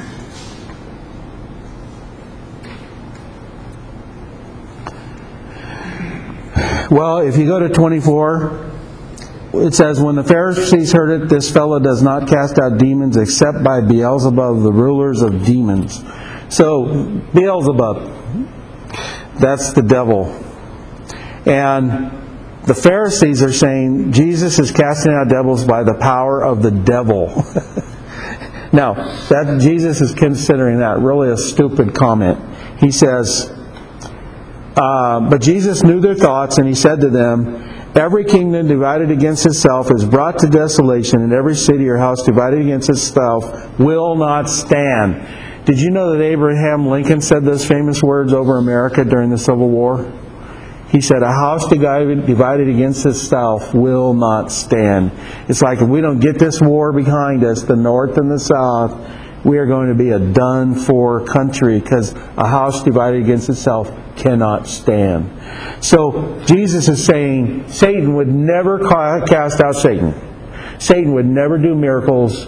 Well, if you go to 24... it says, when the Pharisees heard it, this fellow does not cast out demons except by Beelzebub, the rulers of demons. So, Beelzebub, that's the devil. And the Pharisees are saying, Jesus is casting out devils by the power of the devil. Now, Jesus is considering that really a stupid comment. He says, but Jesus knew their thoughts, and he said to them, every kingdom divided against itself is brought to desolation, and every city or house divided against itself will not stand. Did you know that Abraham Lincoln said those famous words over America during the Civil War? He said, a house divided against itself will not stand. It's like, if we don't get this war behind us, the North and the South, we are going to be a done-for country, because a house divided against itself cannot stand. So Jesus is saying Satan would never cast out Satan. Satan would never do miracles,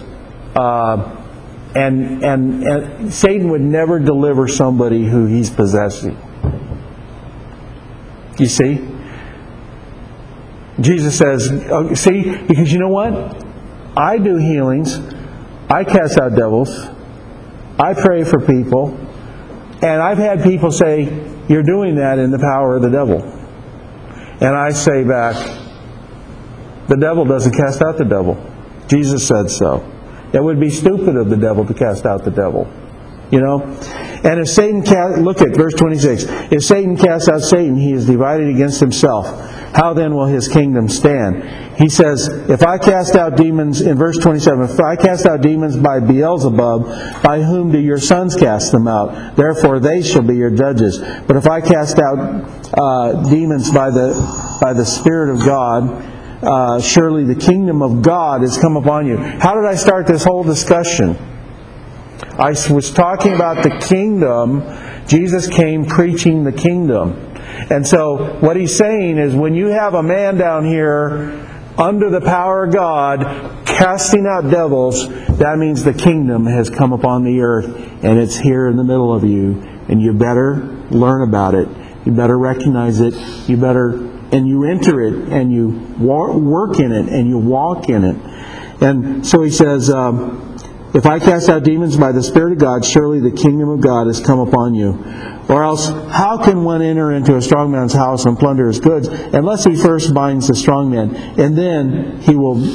and Satan would never deliver somebody who he's possessing. You see? Jesus says, see, because you know what? I do healings. I cast out devils. I pray for people. And I've had people say, you're doing that in the power of the devil. And I say back, the devil doesn't cast out the devil. Jesus said so. It would be stupid of the devil to cast out the devil. You know? And if Satan look at verse 26. If Satan casts out Satan, he is divided against himself. How then will his kingdom stand? He says, if I cast out demons, in verse 27, if I cast out demons by Beelzebub, by whom do your sons cast them out? Therefore they shall be your judges. But if I cast out demons by the Spirit of God, surely the kingdom of God has come upon you. How did I start this whole discussion? I was talking about the kingdom. Jesus came preaching the kingdom. And so what he's saying is, when you have a man down here under the power of God casting out devils, that means the kingdom has come upon the earth, and it's here in the middle of you. And you better learn about it. You better recognize it. You enter it, and you work in it, and you walk in it. And so he says, if I cast out demons by the Spirit of God, surely the kingdom of God has come upon you. Or else, how can one enter into a strong man's house and plunder his goods, unless he first binds the strong man? And then he will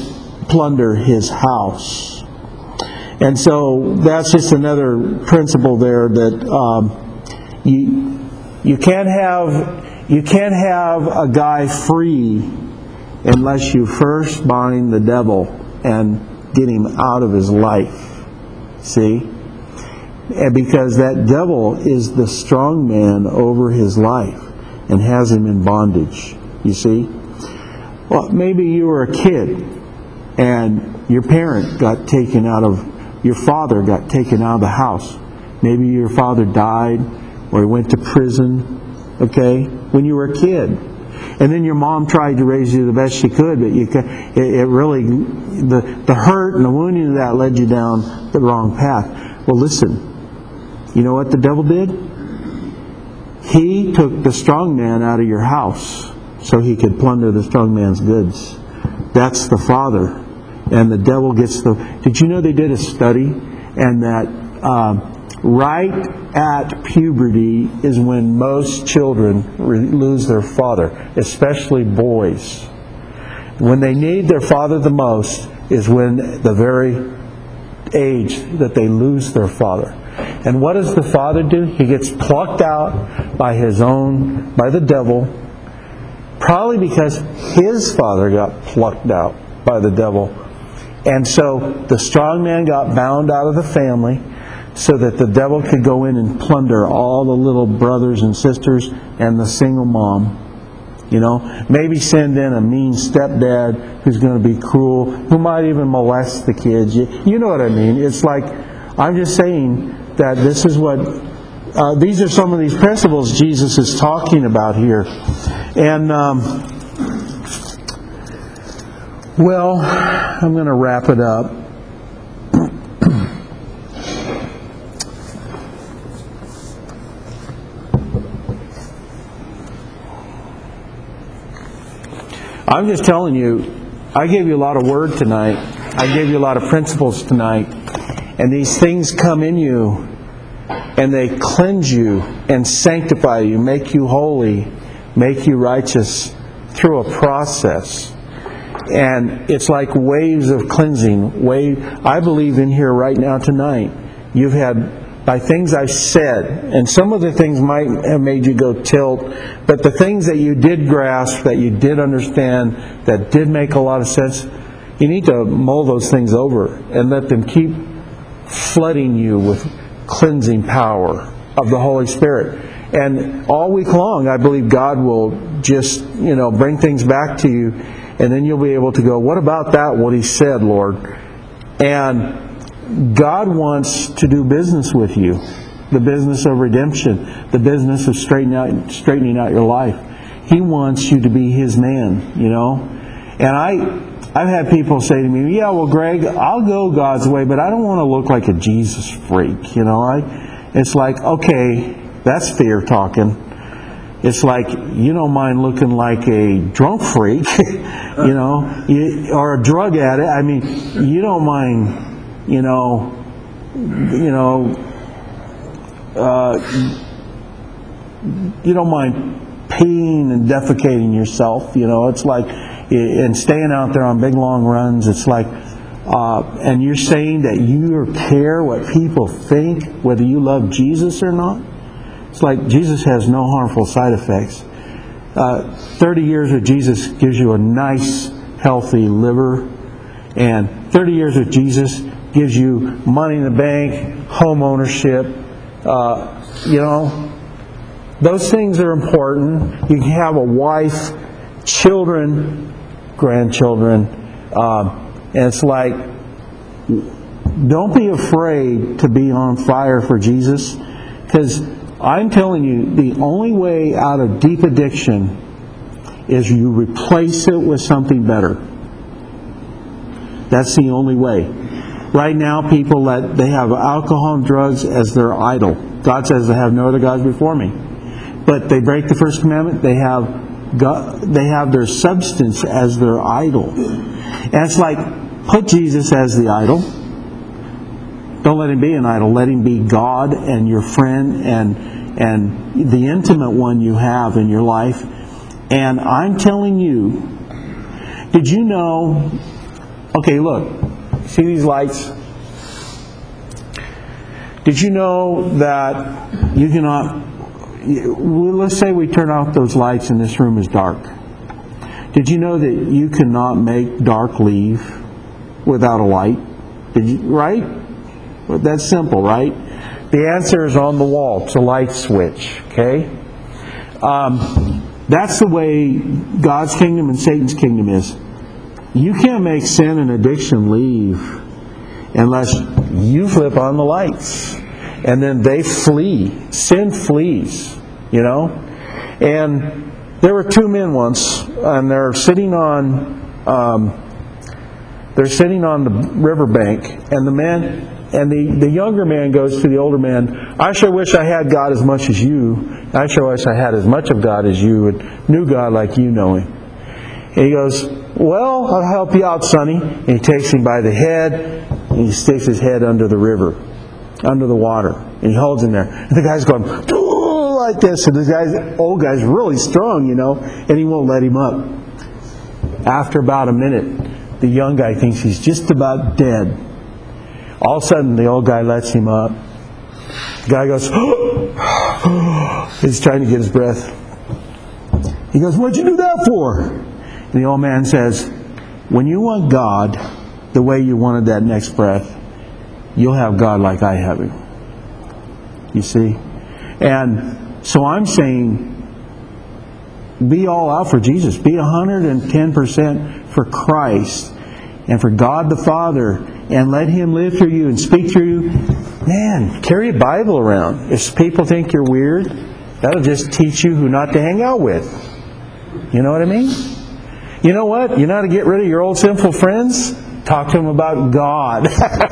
plunder his house. And so that's just another principle there that you can't have a guy free unless you first bind the devil and get him out of his life. See? And because that devil is the strong man over his life and has him in bondage. You see? Well, maybe you were a kid and your father got taken out of the house. Maybe your father died or he went to prison, okay, when you were a kid. And then your mom tried to raise you the best she could, but the hurt and the wounding of that led you down the wrong path. Well, listen, you know what the devil did? He took the strong man out of your house so he could plunder the strong man's goods. That's the father. And the devil gets the... Did you know they did a study and that right at puberty is when most children lose their father, especially boys. When they need their father the most is when the very age that they lose their father. And what does the father do? He gets plucked out by the devil, probably because his father got plucked out by the devil. And so the strong man got bound out of the family so that the devil could go in and plunder all the little brothers and sisters and the single mom. You know, maybe send in a mean stepdad who's going to be cruel, who might even molest the kids. You know what I mean? It's like, I'm just saying that this is what, these are some of these principles Jesus is talking about here. And, well, I'm going to wrap it up. I'm just telling you, I gave you a lot of word tonight. I gave you a lot of principles tonight. And these things come in you, and they cleanse you and sanctify you, make you holy, make you righteous through a process. And it's like waves of cleansing. I believe in here right now tonight, you've had, by things I've said, and some of the things might have made you go tilt, but the things that you did grasp, that you did understand, that did make a lot of sense, you need to mull those things over and let them keep flooding you with cleansing power of the Holy Spirit. And all week long, I believe God will just, bring things back to you, and then you'll be able to go, what about that, what He said, Lord? And God wants to do business with you. The business of redemption. The business of straightening out your life. He wants you to be His man, And I've had people say to me, yeah, well, Greg, I'll go God's way, but I don't want to look like a Jesus freak, It's like, okay, that's fear talking. It's like, you don't mind looking like a drunk freak, or a drug addict. I mean, you don't mind, you don't mind peeing and defecating yourself, It's like, and staying out there on big long runs. It's like, and you're saying that you care what people think, whether you love Jesus or not. It's like Jesus has no harmful side effects. 30 years with Jesus gives you a nice, healthy liver. And 30 years with Jesus gives you money in the bank, home ownership. Those things are important. You can have a wife, children, grandchildren. And it's like, don't be afraid to be on fire for Jesus. Because I'm telling you, the only way out of deep addiction is you replace it with something better. That's the only way. Right now, people they have alcohol and drugs as their idol. God says they have no other gods before me. But they break the first commandment. They have their substance as their idol. And it's like, put Jesus as the idol. Don't let Him be an idol. Let Him be God and your friend and the intimate one you have in your life. And I'm telling you, did you know Okay, look. See these lights? Did you know that you cannot... Let's say we turn off those lights and this room is dark. Did you know that you cannot make dark leave without a light? Right? Well, that's simple, right? The answer is on the wall. It's a light switch. Okay? That's the way God's kingdom and Satan's kingdom is. You can't make sin and addiction leave unless you flip on the lights. And then they flee. Sin flees, you know. And there were two men once, and they're sitting on the riverbank, and the younger man goes to the older man, I sure wish I had God as much as you. I sure wish I had as much of God as you and knew God like you know Him. And he goes, well, I'll help you out, sonny. And he takes him by the head, and he sticks his head under the river, under the water, and he holds him there. And the guy's going, like this, and the old guy's really strong, you know, and he won't let him up. After about a minute, the young guy thinks he's just about dead. All of a sudden, the old guy lets him up. The guy goes, he's trying to get his breath. He goes, what'd you do that for? And the old man says, when you want God the way you wanted that next breath, you'll have God like I have Him. You see? And so I'm saying, be all out for Jesus. Be 110% for Christ and for God the Father, and let Him live through you and speak through you. Man, carry a Bible around. If people think you're weird, that'll just teach you who not to hang out with. You know what I mean? You know what? You know how to get rid of your old sinful friends? Talk to them about God.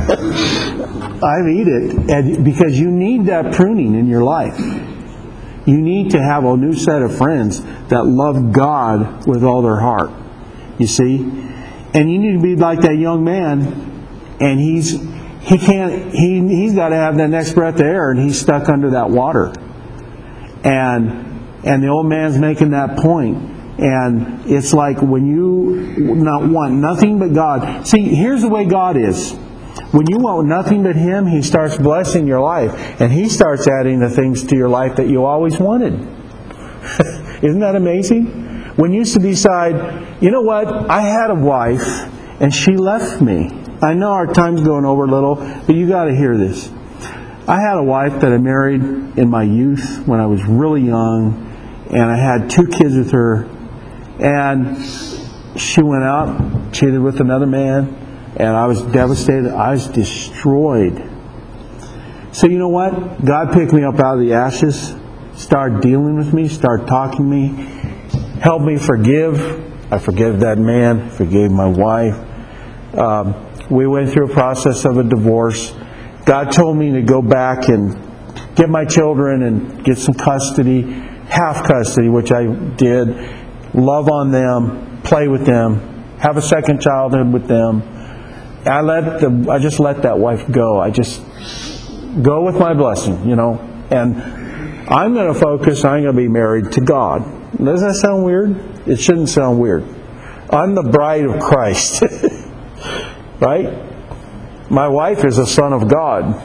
I need it. And because you need that pruning in your life. You need to have a new set of friends that love God with all their heart. You see? And you need to be like that young man, and he's got to have that next breath of air, and he's stuck under that water. And the old man's making that point. And it's like when you not want nothing but God. See, here's the way God is. When you want nothing but Him, He starts blessing your life. And He starts adding the things to your life that you always wanted. Isn't that amazing? When you used to decide, you know what, I had a wife and she left me. I know our time's going over a little, but you got to hear this. I had a wife that I married in my youth when I was really young, and I had 2 kids with her. And she went out, cheated with another man, and I was devastated. I was destroyed. So you know what? God picked me up out of the ashes, started dealing with me, started talking to me, helped me forgive. I forgave that man, forgave my wife. We went through a process of a divorce. God told me to go back and get my children and get some custody, half custody, which I did. Love on them, play with them, have a second childhood with them. I just let that wife go. I just go with my blessing, you know. And I'm going to focus, I'm going to be married to God. Doesn't that sound weird? It shouldn't sound weird. I'm the bride of Christ. Right? My wife is a son of God.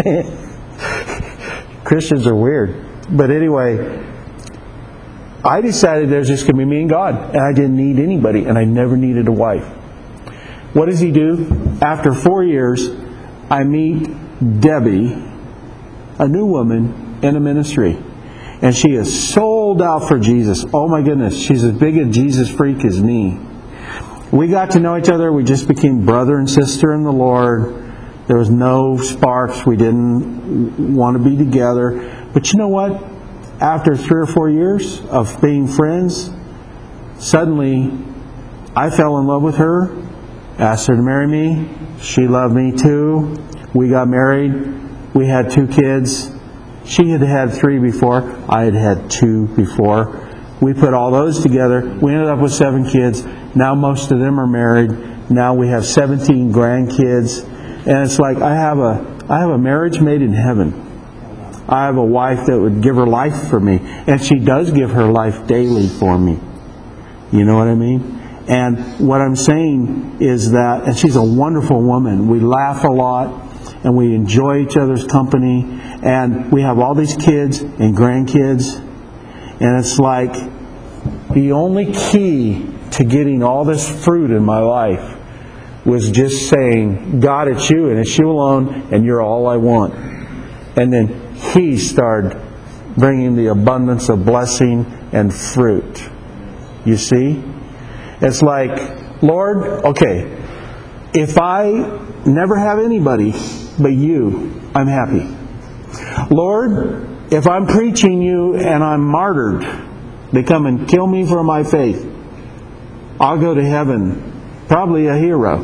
Christians are weird. But anyway, I decided there's just going to be me and God. And I didn't need anybody. And I never needed a wife. What does He do? After 4 years, I meet Debbie, a new woman in a ministry. And she is sold out for Jesus. Oh my goodness, she's as big a Jesus freak as me. We got to know each other. We just became brother and sister in the Lord. There was no sparks. We didn't want to be together. But you know what? After 3 or 4 years of being friends, suddenly I fell in love with her, asked her to marry me. She loved me too. We got married. We had 2 kids. She had had 3 before. I had had 2 before. We put all those together. We ended up with 7 kids. Now most of them are married. Now we have 17 grandkids. And it's like I have a marriage made in heaven. I have a wife that would give her life for me. And she does give her life daily for me. You know what I mean? And what I'm saying is that, and she's a wonderful woman. We laugh a lot, and we enjoy each other's company, and we have all these kids and grandkids, and it's like the only key to getting all this fruit in my life was just saying, God, it's you, and it's you alone, and you're all I want. And then He started bringing the abundance of blessing and fruit. You see? It's like, Lord, okay, if I never have anybody but you, I'm happy. Lord, if I'm preaching you and I'm martyred, they come and kill me for my faith, I'll go to heaven, probably a hero,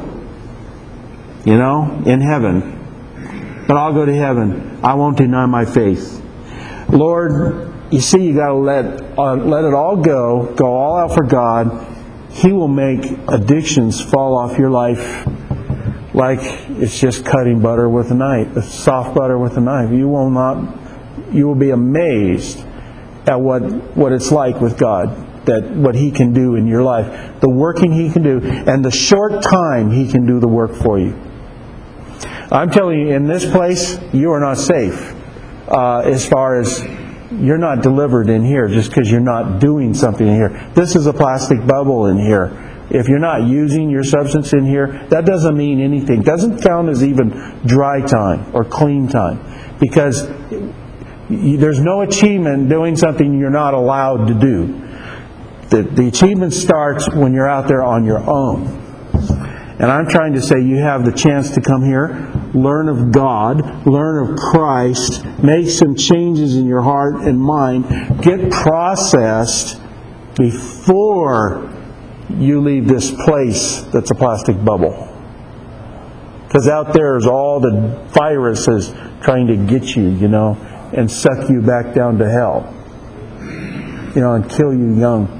in heaven. But I'll go to heaven. I won't deny my faith. Lord, you see, you got to let it all go all out for God. He will make addictions fall off your life like it's just cutting butter with a knife, soft butter with a knife. You will be amazed at what it's like with God, that what He can do in your life, the working He can do, and the short time He can do the work for you. I'm telling you, in this place, you are not safe. As far as you're not delivered in here just because you're not doing something in here. This is a plastic bubble in here. If you're not using your substance in here, that doesn't mean anything. It doesn't count as even dry time or clean time. Because there's no achievement doing something you're not allowed to do. The achievement starts when you're out there on your own. And I'm trying to say you have the chance to come here, learn of God, learn of Christ, make some changes in your heart and mind, get processed before you leave this place that's a plastic bubble. Because out there is all the viruses trying to get you, and suck you back down to hell, and kill you young.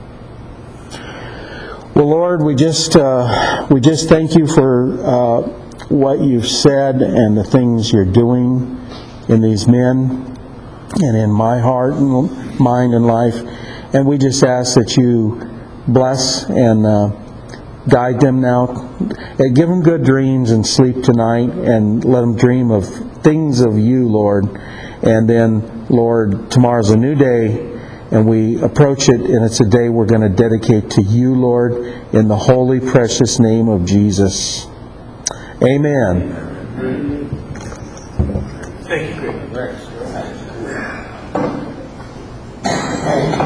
Well, Lord, we just thank you for what you've said and the things you're doing in these men and in my heart and mind and life. And we just ask that you bless and guide them now. And give them good dreams and sleep tonight, and let them dream of things of you, Lord. And then, Lord, tomorrow's a new day. And we approach it, and it's a day we're going to dedicate to you, Lord, in the holy, precious name of Jesus. Amen. Thank you.